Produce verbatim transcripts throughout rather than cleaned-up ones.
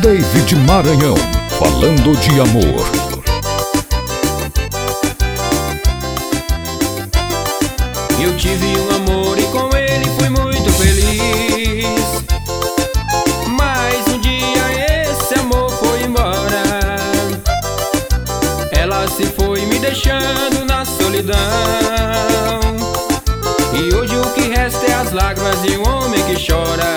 David Maranhão, falando de amor. Eu tive um amor e com ele fui muito feliz, mas um dia esse amor foi embora. Ela se foi me deixando na solidão, e hoje o que resta é as lágrimas de um homem que chora.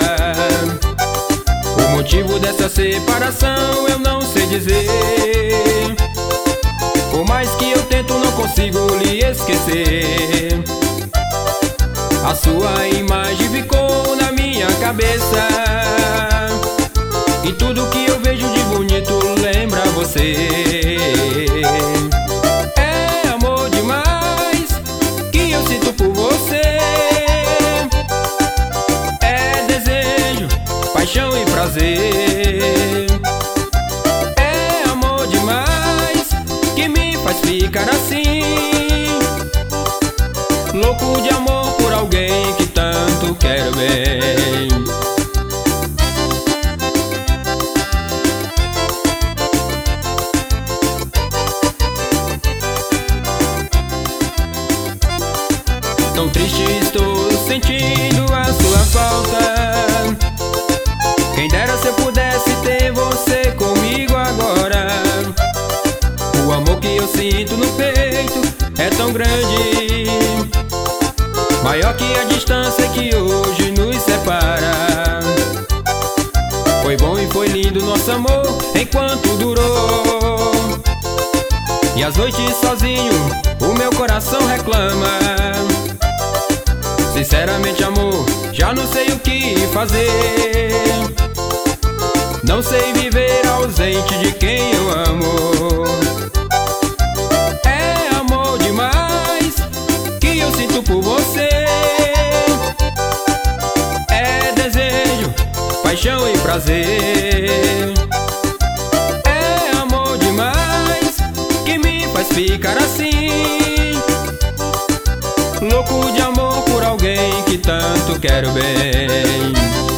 O motivo dessa separação eu não sei dizer, por mais que eu tento não consigo lhe esquecer. A sua imagem ficou na minha cabeça, e tudo que eu vejo de bonito lembra você. É amor demais que eu sinto por você, é desejo, paixão e prazer. É amor demais que me faz ficar assim, louco de amor por alguém que tanto quero bem. Tão triste estou sentindo a sua falta, quem dera se eu pudesse ter você comigo agora. O amor que eu sinto no peito é tão grande, maior que a distância que hoje nos separa. Foi bom e foi lindo nosso amor enquanto durou, e às noites sozinho o meu coração reclama. Sinceramente, amor, já não sei o que fazer, não sei viver ausente de quem eu amo. É amor demais que eu sinto por você, é desejo, paixão e prazer. É amor demais que me faz ficar assim, louco de amor por alguém que tanto quero bem.